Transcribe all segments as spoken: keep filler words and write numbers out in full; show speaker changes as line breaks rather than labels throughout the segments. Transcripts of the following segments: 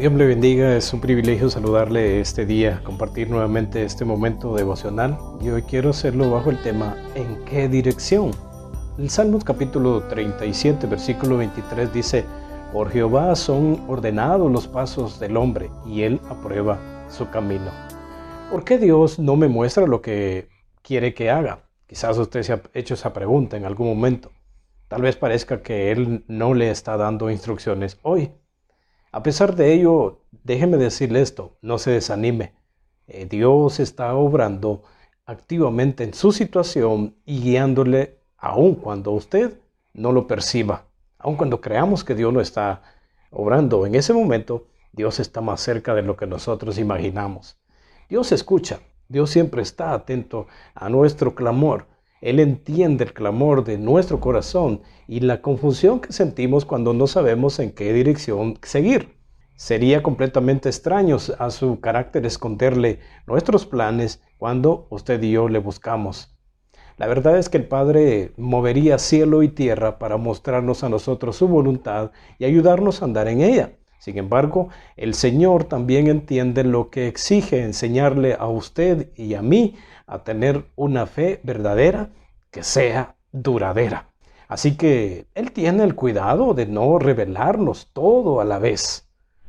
Dios le bendiga, es un privilegio saludarle este día, compartir nuevamente este momento devocional y hoy quiero hacerlo bajo el tema ¿en qué dirección? El Salmos capítulo treinta y siete, versículo veintitrés dice: por Jehová son ordenados los pasos del hombre y él aprueba su camino. ¿Por qué Dios no me muestra lo que quiere que haga? Quizás usted se ha hecho esa pregunta en algún momento. Tal vez parezca que Él no le está dando instrucciones hoy. A pesar de ello, déjeme decirle esto, no se desanime. Eh, Dios está obrando activamente en su situación y guiándole aun cuando usted no lo perciba. Aun cuando creamos que Dios lo está obrando, en ese momento Dios está más cerca de lo que nosotros imaginamos. Dios escucha, Dios siempre está atento a nuestro clamor. Él entiende el clamor de nuestro corazón y la confusión que sentimos cuando no sabemos en qué dirección seguir. Sería completamente extraño a su carácter esconderle nuestros planes cuando usted y yo le buscamos. La verdad es que el Padre movería cielo y tierra para mostrarnos a nosotros su voluntad y ayudarnos a andar en ella. Sin embargo, el Señor también entiende lo que exige enseñarle a usted y a mí a tener una fe verdadera que sea duradera. Así que Él tiene el cuidado de no revelarnos todo a la vez.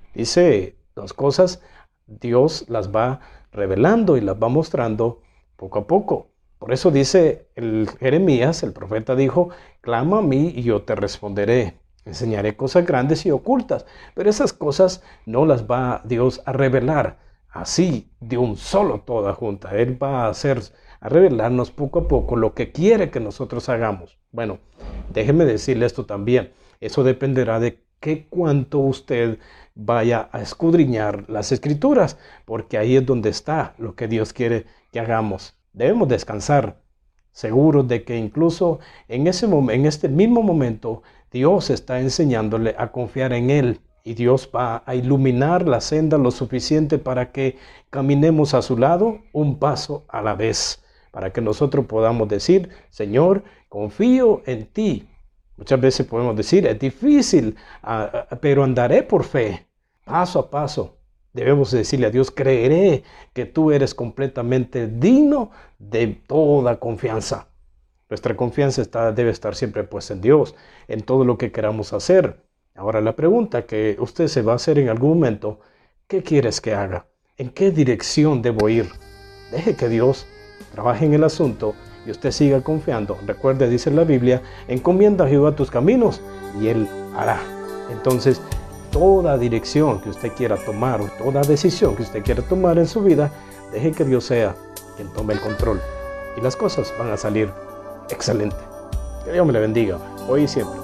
Dice dos cosas, Dios las va revelando y las va mostrando poco a poco. Por eso dice el Jeremías, el profeta dijo: clama a mí y yo te responderé. Enseñaré cosas grandes y ocultas, pero esas cosas no las va Dios a revelar así de un solo toda junta. Él va a hacer, a revelarnos poco a poco lo que quiere que nosotros hagamos. Bueno, déjeme decirle esto también. Eso dependerá de qué cuánto usted vaya a escudriñar las Escrituras, porque ahí es donde está lo que Dios quiere que hagamos. Debemos descansar, seguros de que incluso en, ese mom- en este mismo momento Dios está enseñándole a confiar en Él y Dios va a iluminar la senda lo suficiente para que caminemos a su lado un paso a la vez, para que nosotros podamos decir: Señor, confío en ti. Muchas veces podemos decir: es difícil, uh, pero andaré por fe, paso a paso. Debemos decirle a Dios: creeré que tú eres completamente digno de toda confianza. Nuestra confianza está, debe estar siempre puesta en Dios, en todo lo que queramos hacer. Ahora la pregunta que usted se va a hacer en algún momento: ¿qué quieres que haga? ¿En qué dirección debo ir? Deje que Dios trabaje en el asunto y usted siga confiando. Recuerde, dice la Biblia: encomienda a Jehová tus caminos y Él hará. Entonces, toda dirección que usted quiera tomar o toda decisión que usted quiera tomar en su vida, deje que Dios sea quien tome el control y las cosas van a salir excelente. Que Dios me le bendiga hoy y siempre.